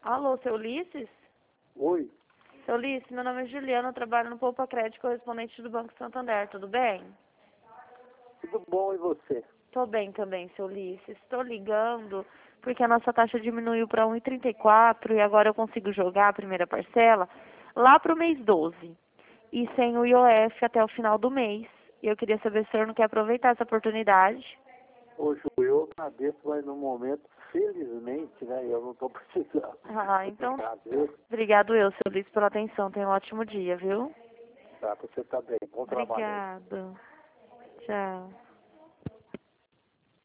Alô, seu Ulisses? Oi, Seu Ulisses, meu nome é Juliana, eu trabalho no Poupa Crédito, correspondente do Banco Santander, tudo bem? tudo bom e você? Tô bem também, seu Ulisses. Estou ligando porque a nossa taxa diminuiu para 1,34 e agora eu consigo jogar a primeira parcela lá para o mês 12 e sem o IOF até o final do mês. E eu queria saber se o senhor não quer aproveitar essa oportunidade. Ô, Ju, eu agradeço, mas no momento, felizmente, né, eu não estou precisando. Ah, então, Obrigado, viu? obrigado eu, seu Ulisses, pela atenção. Tenha um ótimo dia, viu? Tá, você tá bem. Bom trabalho aí. Obrigado. Tchau.